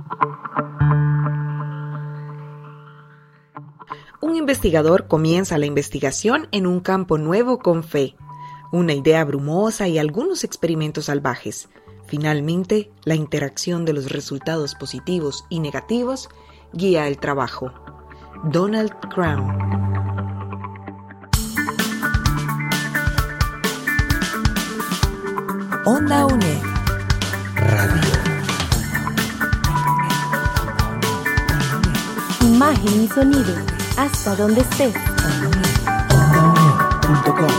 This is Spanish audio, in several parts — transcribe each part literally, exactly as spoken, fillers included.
Un investigador comienza la investigación en un campo nuevo con fe, una idea brumosa y algunos experimentos salvajes. Finalmente, la interacción de los resultados positivos y negativos guía el trabajo. Donald Graham. Onda UNED Radio. Imagen y sonido, hasta donde estés. onda uned punto com.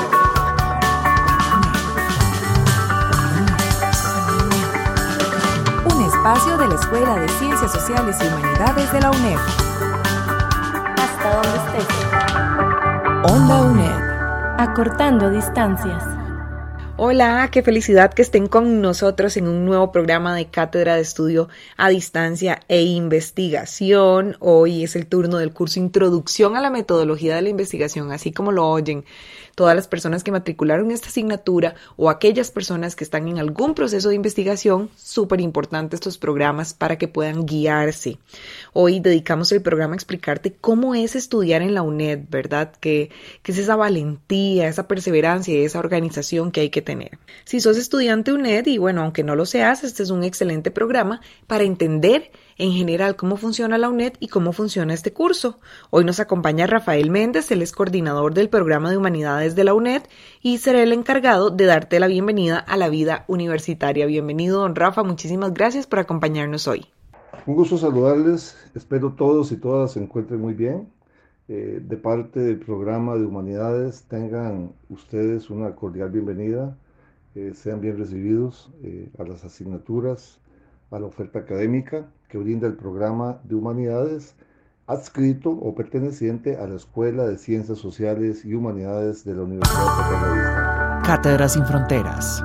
Un espacio de la Escuela de Ciencias Sociales y Humanidades de la UNED. Hasta donde estés. Onda UNED. Acortando distancias. Hola, qué felicidad que estén con nosotros en un nuevo programa de Cátedra de Estudio a Distancia e Investigación. Hoy es el turno del curso Introducción a la Metodología de la Investigación, así como lo oyen. Todas las personas que matricularon esta asignatura o aquellas personas que están en algún proceso de investigación, súper importante estos programas para que puedan guiarse. Hoy dedicamos el programa a explicarte cómo es estudiar en la UNED, ¿verdad? Que, que es esa valentía, esa perseverancia y esa organización que hay que tener. Si sos estudiante UNED, y bueno, aunque no lo seas, este es un excelente programa para entender en general cómo funciona la UNED y cómo funciona este curso. Hoy nos acompaña Rafael Méndez, él es coordinador del programa de Humanidades de la UNED y será el encargado de darte la bienvenida a la vida universitaria. Bienvenido, don Rafa, muchísimas gracias por acompañarnos hoy. Un gusto saludarles, espero todos y todas se encuentren muy bien. Eh, de parte del programa de Humanidades, tengan ustedes una cordial bienvenida, eh, sean bien recibidos eh, a las asignaturas, a la oferta académica que brinda el programa de Humanidades, adscrito o perteneciente a la Escuela de Ciencias Sociales y Humanidades de la Universidad Católica de Distancia. Cátedra sin Fronteras.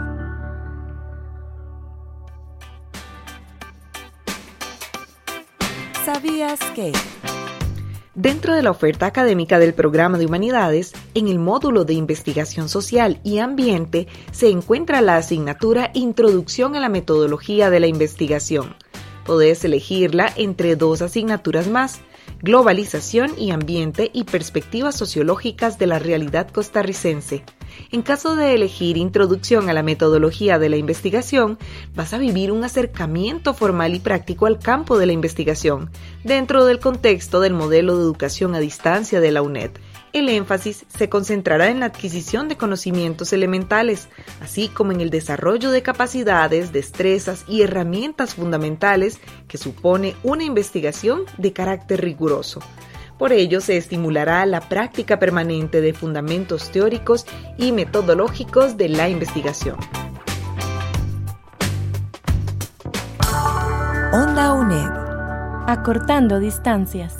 ¿Sabías que? Dentro de la oferta académica del programa de Humanidades, en el módulo de Investigación Social y Ambiente se encuentra la asignatura Introducción a la Metodología de la Investigación. Podés elegirla entre dos asignaturas más, Globalización y Ambiente y Perspectivas Sociológicas de la Realidad Costarricense. En caso de elegir Introducción a la Metodología de la Investigación, vas a vivir un acercamiento formal y práctico al campo de la investigación, dentro del contexto del modelo de educación a distancia de la UNED. El énfasis se concentrará en la adquisición de conocimientos elementales, así como en el desarrollo de capacidades, destrezas y herramientas fundamentales que supone una investigación de carácter riguroso. Por ello, se estimulará la práctica permanente de fundamentos teóricos y metodológicos de la investigación. Onda UNED. Acortando distancias.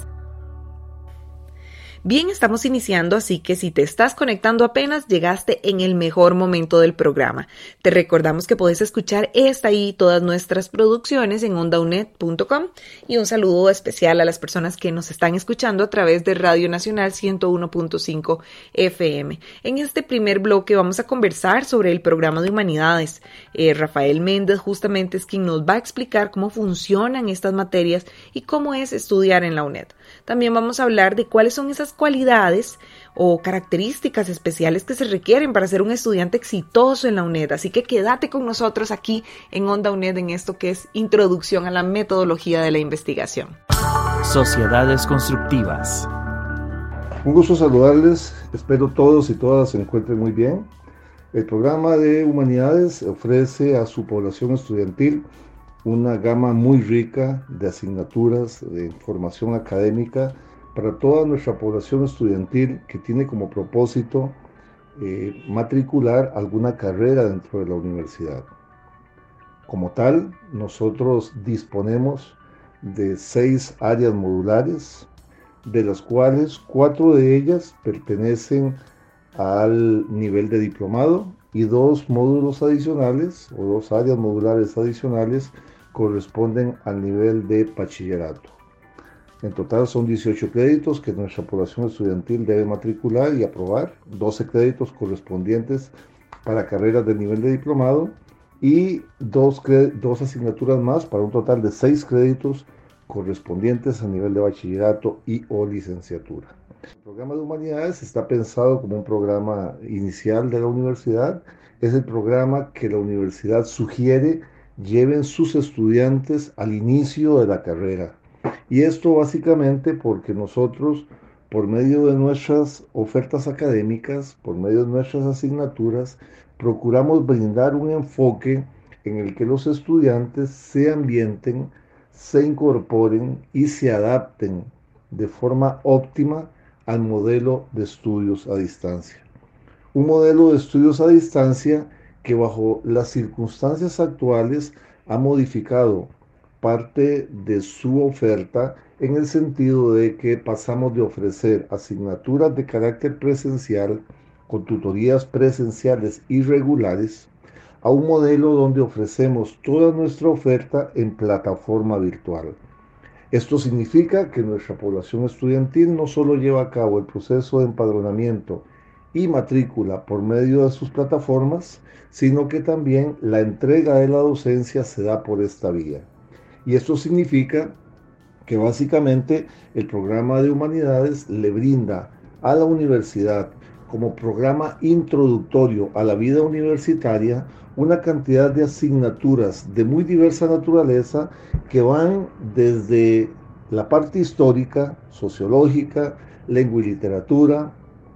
Bien, estamos iniciando, así que si te estás conectando apenas, llegaste en el mejor momento del programa. Te recordamos que podés escuchar esta y todas nuestras producciones en onda uned punto com y un saludo especial a las personas que nos están escuchando a través de Radio Nacional ciento uno punto cinco F M. En este primer bloque vamos a conversar sobre el programa de Humanidades. Eh, Rafael Méndez justamente es quien nos va a explicar cómo funcionan estas materias y cómo es estudiar en la UNED. También vamos a hablar de cuáles son esas cualidades o características especiales que se requieren para ser un estudiante exitoso en la UNED. Así que quédate con nosotros aquí en Onda UNED en esto que es Introducción a la Metodología de la Investigación. Sociedades constructivas. Un gusto saludarles, espero todos y todas se encuentren muy bien. El programa de Humanidades ofrece a su población estudiantil una gama muy rica de asignaturas de formación académica para toda nuestra población estudiantil que tiene como propósito eh, matricular alguna carrera dentro de la universidad. Como tal, nosotros disponemos de seis áreas modulares, de las cuales cuatro de ellas pertenecen al nivel de diplomado y dos módulos adicionales o dos áreas modulares adicionales corresponden al nivel de bachillerato. En total son dieciocho créditos que nuestra población estudiantil debe matricular y aprobar, doce créditos correspondientes para carreras de nivel de diplomado y dos, dos asignaturas más para un total de seis créditos correspondientes a nivel de bachillerato y o licenciatura. El programa de humanidades está pensado como un programa inicial de la universidad. Es el programa que la universidad sugiere lleven sus estudiantes al inicio de la carrera. Y esto básicamente porque nosotros, por medio de nuestras ofertas académicas, por medio de nuestras asignaturas, procuramos brindar un enfoque en el que los estudiantes se ambienten, se incorporen y se adapten de forma óptima al modelo de estudios a distancia. Un modelo de estudios a distancia que bajo las circunstancias actuales ha modificado parte de su oferta en el sentido de que pasamos de ofrecer asignaturas de carácter presencial con tutorías presenciales y regulares a un modelo donde ofrecemos toda nuestra oferta en plataforma virtual. Esto significa que nuestra población estudiantil no solo lleva a cabo el proceso de empadronamiento y matrícula por medio de sus plataformas, sino que también la entrega de la docencia se da por esta vía. Y esto significa que básicamente el programa de humanidades le brinda a la universidad como programa introductorio a la vida universitaria una cantidad de asignaturas de muy diversa naturaleza que van desde la parte histórica, sociológica, lengua y literatura,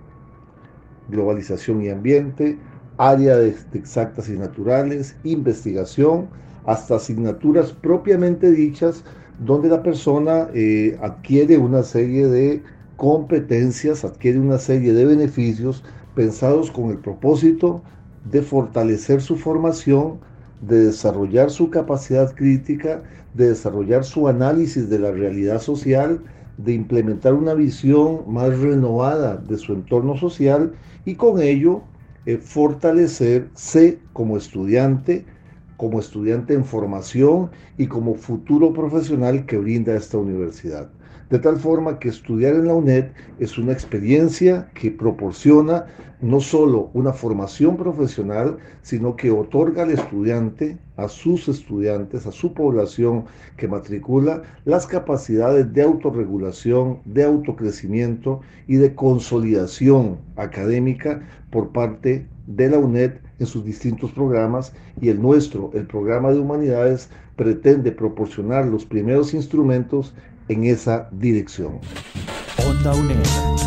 globalización y ambiente, área de exactas y naturales, investigación, hasta asignaturas propiamente dichas donde la persona eh, adquiere una serie de competencias, adquiere una serie de beneficios pensados con el propósito de fortalecer su formación, de desarrollar su capacidad crítica, de desarrollar su análisis de la realidad social, de implementar una visión más renovada de su entorno social y con ello eh, fortalecerse como estudiante, como estudiante en formación y como futuro profesional que brinda esta universidad. De tal forma que estudiar en la UNED es una experiencia que proporciona no solo una formación profesional, sino que otorga al estudiante, a sus estudiantes, a su población que matricula, las capacidades de autorregulación, de autocrecimiento y de consolidación académica por parte de la UNED en sus distintos programas, y el nuestro, el programa de humanidades, pretende proporcionar los primeros instrumentos en esa dirección. Onda UNED.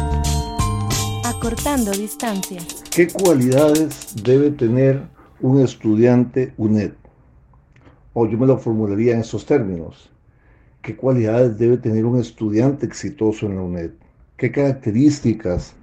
Acortando distancias. ¿Qué cualidades debe tener un estudiante UNED? O yo me lo formularía en esos términos. ¿Qué cualidades debe tener un estudiante exitoso en la UNED? ¿Qué características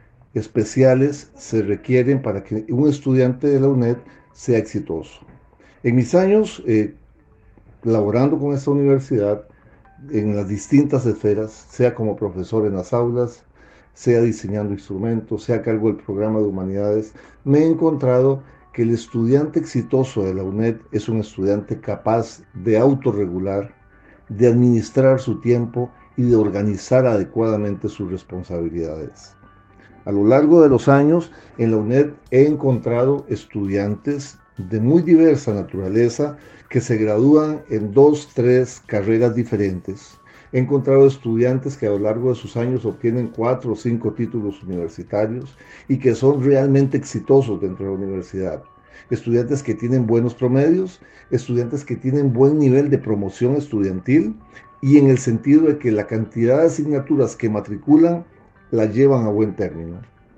especiales se requieren para que un estudiante de la UNED sea exitoso? En mis años eh, laborando con esta universidad, en las distintas esferas, sea como profesor en las aulas, sea diseñando instrumentos, sea a cargo del programa de humanidades, me he encontrado que el estudiante exitoso de la UNED es un estudiante capaz de autorregular, de administrar su tiempo y de organizar adecuadamente sus responsabilidades. A lo largo de los años, en la UNED he encontrado estudiantes de muy diversa naturaleza que se gradúan en dos, tres carreras diferentes. He encontrado estudiantes que a lo largo de sus años obtienen cuatro o cinco títulos universitarios y que son realmente exitosos dentro de la universidad. Estudiantes que tienen buenos promedios, estudiantes que tienen buen nivel de promoción estudiantil y en el sentido de que la cantidad de asignaturas que matriculan la llevan a buen término.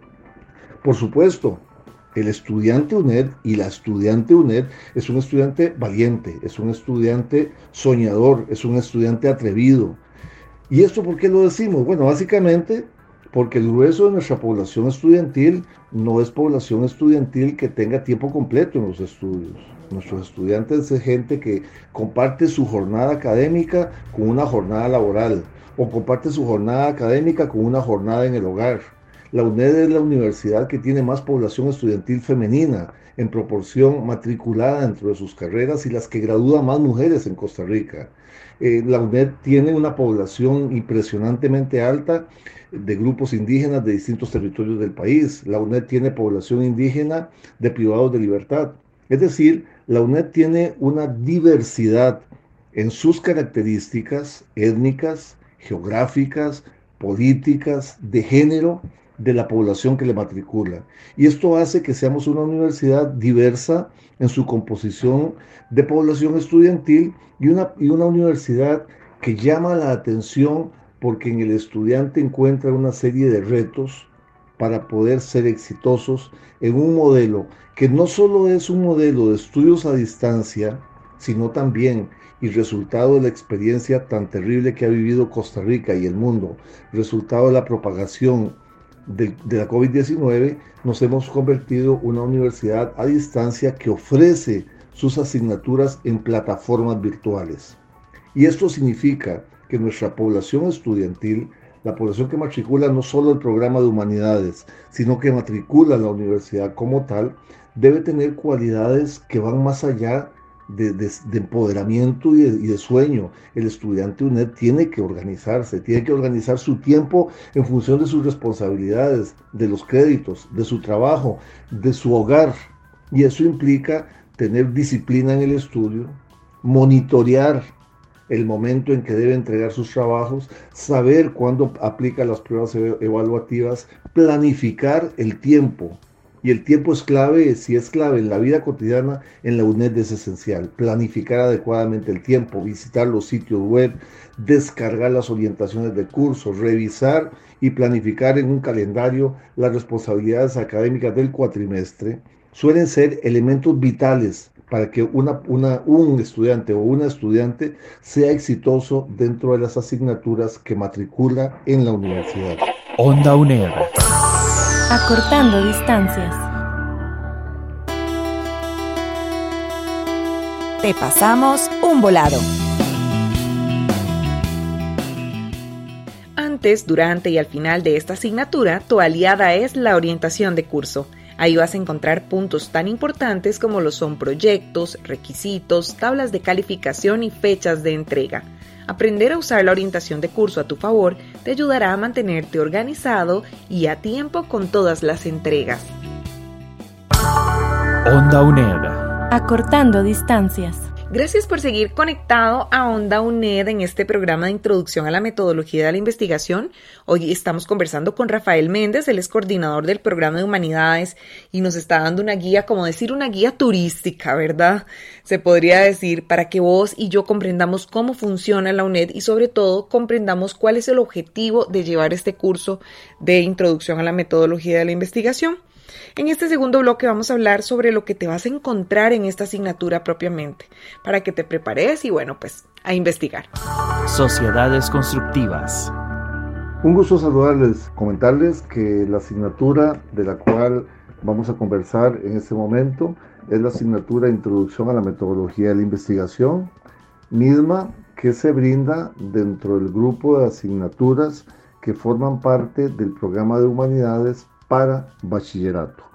Por supuesto, el estudiante UNED y la estudiante UNED es un estudiante valiente, es un estudiante soñador, es un estudiante atrevido. ¿Y esto por qué lo decimos? Bueno, básicamente porque el grueso de nuestra población estudiantil no es población estudiantil que tenga tiempo completo en los estudios. Nuestros estudiantes es gente que comparte su jornada académica con una jornada laboral o comparte su jornada académica con una jornada en el hogar. La UNED es la universidad que tiene más población estudiantil femenina en proporción matriculada dentro de sus carreras y las que gradúan más mujeres en Costa Rica. Eh, la UNED tiene una población impresionantemente alta de grupos indígenas de distintos territorios del país. La UNED tiene población indígena de privados de libertad. Es decir, la UNED tiene una diversidad en sus características étnicas, geográficas, políticas, de género, de la población que le matricula. Y esto hace que seamos una universidad diversa en su composición de población estudiantil y una, y una universidad que llama la atención porque en el estudiante encuentra una serie de retos para poder ser exitosos en un modelo que no solo es un modelo de estudios a distancia, sino también, y resultado de la experiencia tan terrible que ha vivido Costa Rica y el mundo, resultado de la propagación de, de la COVID diecinueve, nos hemos convertido en una universidad a distancia que ofrece sus asignaturas en plataformas virtuales. Y esto significa que nuestra población estudiantil, la población que matricula no solo el programa de humanidades, sino que matricula la universidad como tal, debe tener cualidades que van más allá de, de, de empoderamiento y de, y de sueño. El estudiante UNED tiene que organizarse, tiene que organizar su tiempo en función de sus responsabilidades, de los créditos, de su trabajo, de su hogar. Y eso implica tener disciplina en el estudio, monitorear el momento en que debe entregar sus trabajos, saber cuándo aplica las pruebas evaluativas, planificar el tiempo. Y el tiempo es clave, si es clave en la vida cotidiana, en la UNED es esencial. Planificar adecuadamente el tiempo, visitar los sitios web, descargar las orientaciones de cursos, revisar y planificar en un calendario las responsabilidades académicas del cuatrimestre, suelen ser elementos vitales para que una, una, un estudiante o una estudiante sea exitoso dentro de las asignaturas que matricula en la universidad. Onda UNED. Acortando distancias. Te pasamos un volado. Antes, durante y al final de esta asignatura, tu aliada es la orientación de curso. Ahí vas a encontrar puntos tan importantes como lo son proyectos, requisitos, tablas de calificación y fechas de entrega. Aprender a usar la orientación de curso a tu favor te ayudará a mantenerte organizado y a tiempo con todas las entregas. Onda UNED. Acortando distancias. Gracias por seguir conectado a Onda UNED en este programa de introducción a la metodología de la investigación. Hoy estamos conversando con Rafael Méndez, él es coordinador del programa de humanidades y nos está dando una guía, como decir, una guía turística, ¿verdad? Se podría decir, para que vos y yo comprendamos cómo funciona la UNED y sobre todo comprendamos cuál es el objetivo de llevar este curso de introducción a la metodología de la investigación. En este segundo bloque vamos a hablar sobre lo que te vas a encontrar en esta asignatura propiamente, para que te prepares y bueno, pues a investigar. Sociedades constructivas. Un gusto saludarles, comentarles que la asignatura de la cual vamos a conversar en este momento es la asignatura Introducción a la Metodología de la Investigación, misma que se brinda dentro del grupo de asignaturas que forman parte del programa de humanidades para bachillerato.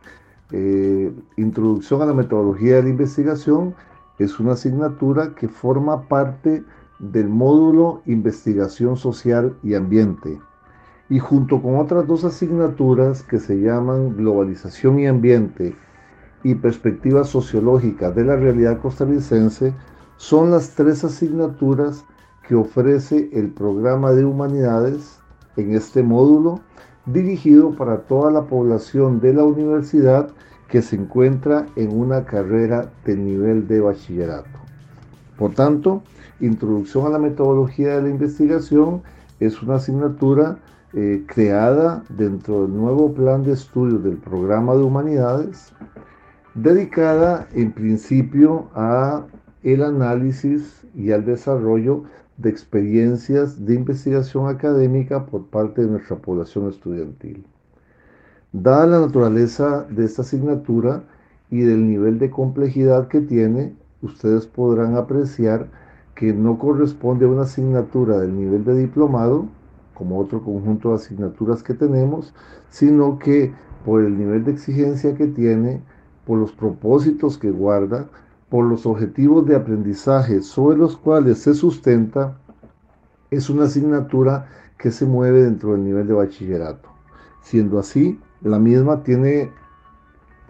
Eh, Introducción a la Metodología de la Investigación es una asignatura que forma parte del módulo Investigación Social y Ambiente y junto con otras dos asignaturas que se llaman Globalización y Ambiente y Perspectiva Sociológica de la Realidad Costarricense, son las tres asignaturas que ofrece el programa de humanidades en este módulo, dirigido para toda la población de la universidad que se encuentra en una carrera de nivel de bachillerato. Por tanto, Introducción a la Metodología de la Investigación es una asignatura eh, creada dentro del nuevo plan de estudios del programa de humanidades, dedicada en principio a el análisis y al desarrollo de experiencias de investigación académica por parte de nuestra población estudiantil. Dada la naturaleza de esta asignatura y del nivel de complejidad que tiene, ustedes podrán apreciar que no corresponde a una asignatura del nivel de diplomado, como otro conjunto de asignaturas que tenemos, sino que por el nivel de exigencia que tiene, por los propósitos que guarda, por los objetivos de aprendizaje sobre los cuales se sustenta, es una asignatura que se mueve dentro del nivel de bachillerato. Siendo así, la misma tiene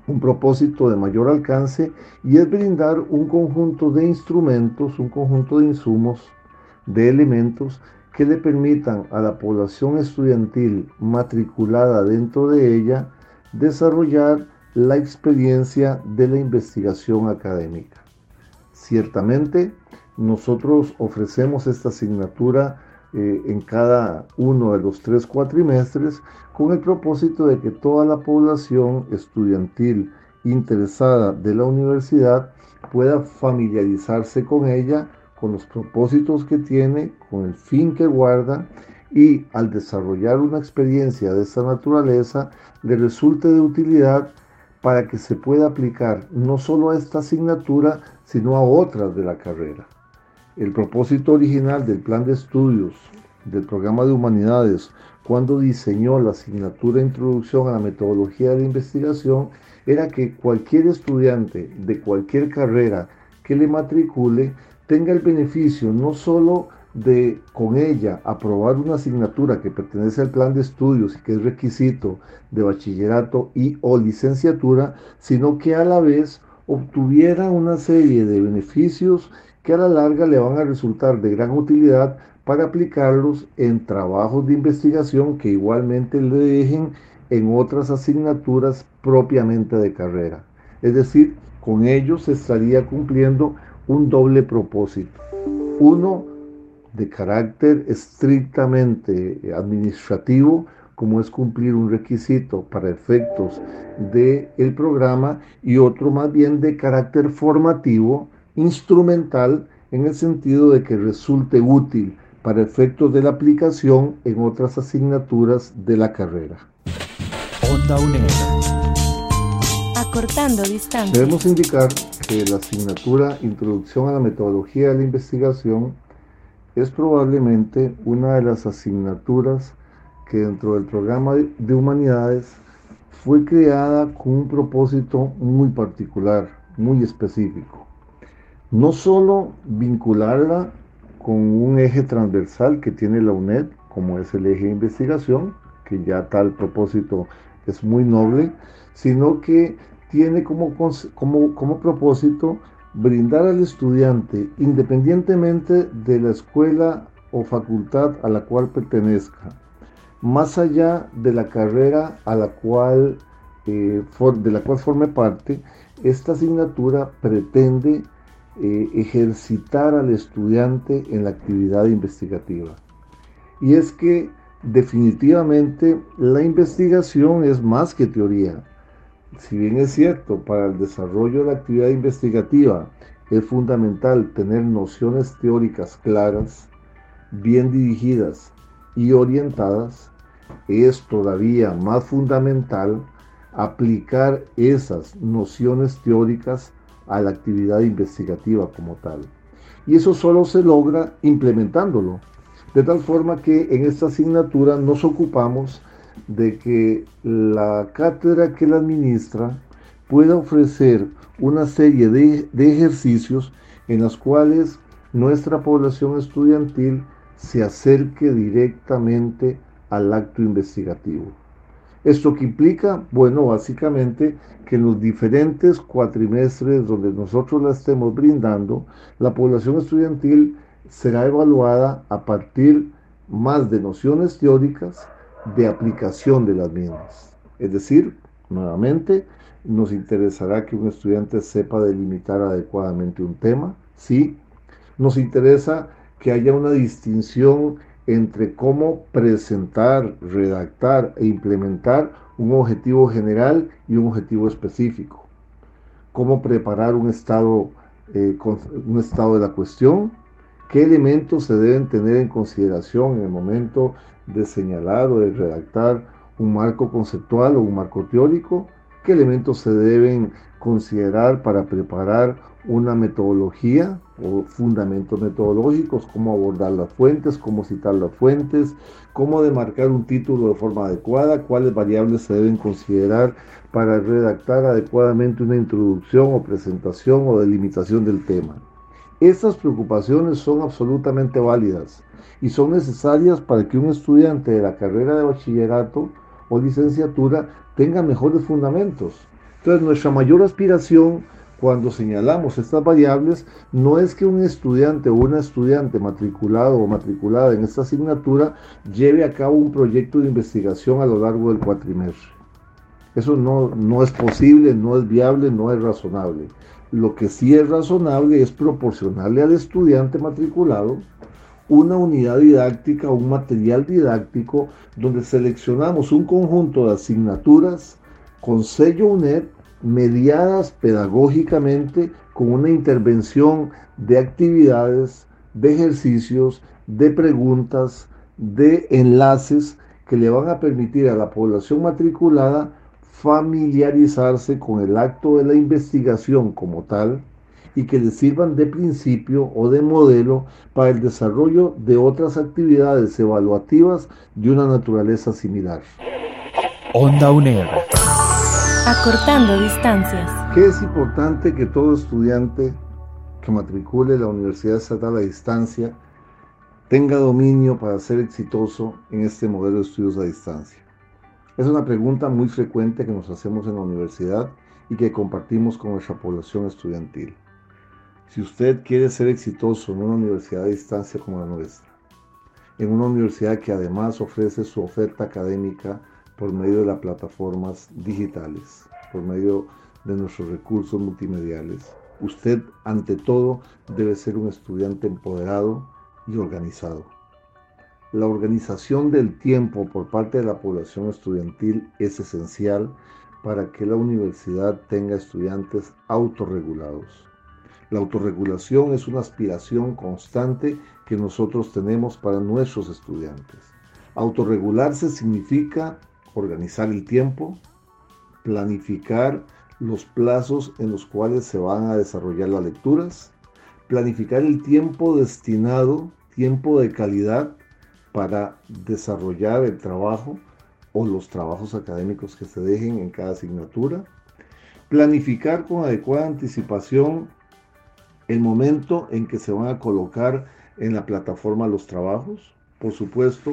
un propósito de mayor alcance, y es brindar un conjunto de instrumentos, un conjunto de insumos, de elementos que le permitan a la población estudiantil matriculada dentro de ella desarrollar la experiencia de la investigación académica. Ciertamente, nosotros ofrecemos esta asignatura eh, en cada uno de los tres cuatrimestres con el propósito de que toda la población estudiantil interesada de la universidad pueda familiarizarse con ella, con los propósitos que tiene, con el fin que guarda, y al desarrollar una experiencia de esta naturaleza le resulte de utilidad para que se pueda aplicar no solo a esta asignatura, sino a otras de la carrera. El propósito original del plan de estudios del programa de humanidades, cuando diseñó la asignatura Introducción a la metodología de la investigación, era que cualquier estudiante de cualquier carrera que le matricule tenga el beneficio no solo de con ella aprobar una asignatura que pertenece al plan de estudios y que es requisito de bachillerato y o licenciatura, sino que a la vez obtuviera una serie de beneficios que a la larga le van a resultar de gran utilidad para aplicarlos en trabajos de investigación que igualmente le dejen en otras asignaturas propiamente de carrera. Es decir, con ellos se estaría cumpliendo un doble propósito. Uno, de carácter estrictamente administrativo, como es cumplir un requisito para efectos del programa, y otro más bien de carácter formativo, instrumental, en el sentido de que resulte útil para efectos de la aplicación en otras asignaturas de la carrera. Onda UNED. Acortando distancias. Debemos indicar que la asignatura Introducción a la metodología de la investigación es probablemente una de las asignaturas que dentro del programa de humanidades fue creada con un propósito muy particular, muy específico. No solo vincularla con un eje transversal que tiene la UNED, como es el eje de investigación, que ya tal propósito es muy noble, sino que tiene como, como, como propósito brindar al estudiante, independientemente de la escuela o facultad a la cual pertenezca, más allá de la carrera a la cual, eh, for, de la cual forme parte, esta asignatura pretende eh, ejercitar al estudiante en la actividad investigativa. Y es que definitivamente la investigación es más que teoría. Si bien es cierto, para el desarrollo de la actividad investigativa es fundamental tener nociones teóricas claras, bien dirigidas y orientadas, es todavía más fundamental aplicar esas nociones teóricas a la actividad investigativa como tal. Y eso solo se logra implementándolo, de tal forma que en esta asignatura nos ocupamos de que la cátedra que la administra pueda ofrecer una serie de, de ejercicios en los cuales nuestra población estudiantil se acerque directamente al acto investigativo. ¿Esto qué implica? Bueno, básicamente que en los diferentes cuatrimestres donde nosotros la estemos brindando, la población estudiantil será evaluada a partir más de nociones teóricas, de aplicación de las mismas. Es decir, nuevamente, nos interesará que un estudiante sepa delimitar adecuadamente un tema, sí. Nos interesa que haya una distinción entre cómo presentar, redactar e implementar un objetivo general y un objetivo específico. Cómo preparar un estado, eh, un estado de la cuestión, qué elementos se deben tener en consideración en el momento de señalar o de redactar un marco conceptual o un marco teórico, qué elementos se deben considerar para preparar una metodología o fundamentos metodológicos, cómo abordar las fuentes, cómo citar las fuentes, cómo demarcar un título de forma adecuada, cuáles variables se deben considerar para redactar adecuadamente una introducción o presentación o delimitación del tema. Estas preocupaciones son absolutamente válidas y son necesarias para que un estudiante de la carrera de bachillerato o licenciatura tenga mejores fundamentos. Entonces, nuestra mayor aspiración cuando señalamos estas variables no es que un estudiante o una estudiante matriculado o matriculada en esta asignatura lleve a cabo un proyecto de investigación a lo largo del cuatrimestre. Eso no, no es posible, no es viable, no es razonable. Lo que sí es razonable es proporcionarle al estudiante matriculado una unidad didáctica, un material didáctico, donde seleccionamos un conjunto de asignaturas con sello U N E D, mediadas pedagógicamente con una intervención de actividades, de ejercicios, de preguntas, de enlaces que le van a permitir a la población matriculada familiarizarse con el acto de la investigación como tal y que le sirvan de principio o de modelo para el desarrollo de otras actividades evaluativas de una naturaleza similar. Onda U N E D. Acortando distancias. ¿Qué es importante que todo estudiante que matricule la Universidad Estatal a Distancia tenga dominio para ser exitoso en este modelo de estudios a distancia? Es una pregunta muy frecuente que nos hacemos en la universidad y que compartimos con nuestra población estudiantil. Si usted quiere ser exitoso en una universidad a distancia como la nuestra, en una universidad que además ofrece su oferta académica por medio de las plataformas digitales, por medio de nuestros recursos multimediales, usted ante todo debe ser un estudiante empoderado y organizado. La organización del tiempo por parte de la población estudiantil es esencial para que la universidad tenga estudiantes autorregulados. La autorregulación es una aspiración constante que nosotros tenemos para nuestros estudiantes. Autorregularse significa organizar el tiempo, planificar los plazos en los cuales se van a desarrollar las lecturas, planificar el tiempo destinado, tiempo de calidad para desarrollar el trabajo o los trabajos académicos que se dejen en cada asignatura, planificar con adecuada anticipación el momento en que se van a colocar en la plataforma los trabajos. Por supuesto,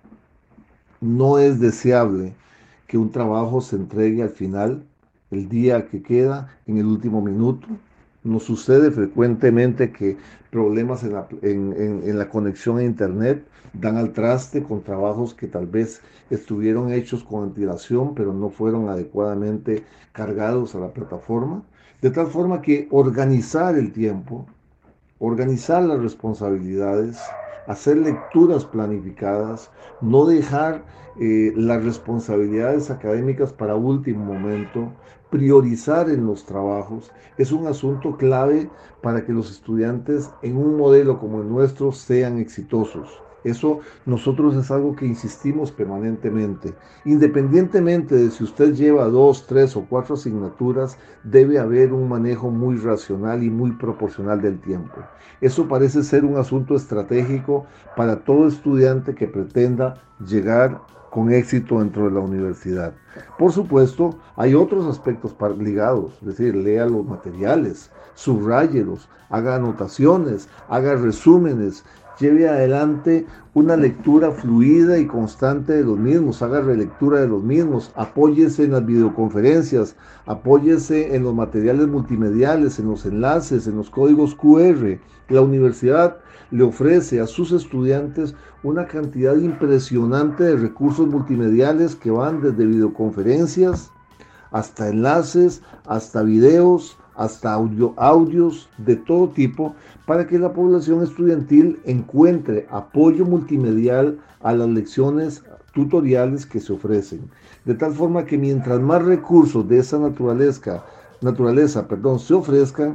no es deseable que un trabajo se entregue al final, el día que queda, en el último minuto. Nos sucede frecuentemente que problemas en la, en, en, en la conexión a internet dan al traste con trabajos que tal vez estuvieron hechos con antelación, pero no fueron adecuadamente cargados a la plataforma. De tal forma que organizar el tiempo, organizar las responsabilidades, hacer lecturas planificadas, no dejar eh, las responsabilidades académicas para último momento, priorizar en los trabajos, es un asunto clave para que los estudiantes en un modelo como el nuestro sean exitosos. Eso nosotros es algo que insistimos permanentemente. Independientemente de si usted lleva dos, tres o cuatro asignaturas, debe haber un manejo muy racional y muy proporcional del tiempo. Eso parece ser un asunto estratégico para todo estudiante que pretenda llegar con éxito dentro de la universidad. Por supuesto, hay otros aspectos ligados, es decir, lea los materiales, subráyelos, haga anotaciones, haga resúmenes, lleve adelante una lectura fluida y constante de los mismos, haga relectura de los mismos, apóyese en las videoconferencias, apóyese en los materiales multimediales, en los enlaces, en los códigos cu erre. La universidad le ofrece a sus estudiantes una cantidad impresionante de recursos multimediales que van desde videoconferencias hasta enlaces, hasta videos, hasta audio, audios de todo tipo, para que la población estudiantil encuentre apoyo multimedial a las lecciones tutoriales que se ofrecen. De tal forma que mientras más recursos de esa naturaleza, naturaleza perdón, se ofrezcan,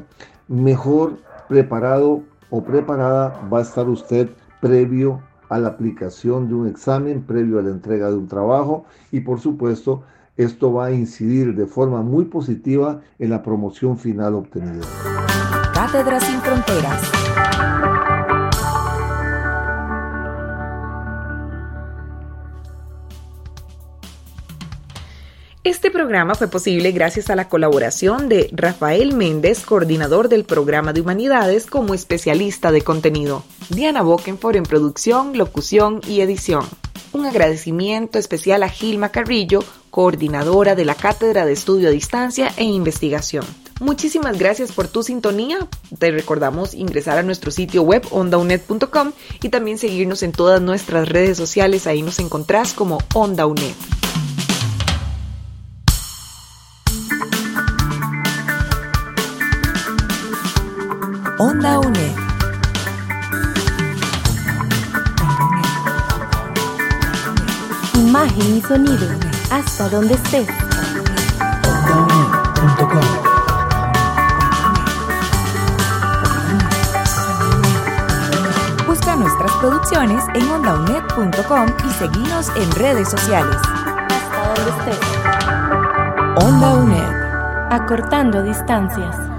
mejor preparado o preparada va a estar usted previo a la aplicación de un examen, previo a la entrega de un trabajo, y por supuesto esto va a incidir de forma muy positiva en la promoción final obtenida. Cátedra Sin Fronteras. Este programa fue posible gracias a la colaboración de Rafael Méndez, coordinador del programa de Humanidades como especialista de contenido. Diana Bokenford en producción, locución y edición. Un agradecimiento especial a Gilma Carrillo, coordinadora de la Cátedra de Estudio a Distancia e Investigación. Muchísimas gracias por tu sintonía. Te recordamos ingresar a nuestro sitio web onda u n e d punto com y también seguirnos en todas nuestras redes sociales. Ahí nos encontrás como Onda U N E D. Onda U N E D. Imagen y sonido, hasta donde estés. onda u n e d punto com. Busca nuestras producciones en onda u n e d punto com y seguinos en redes sociales. Hasta donde estés. Onda U N E D, acortando distancias.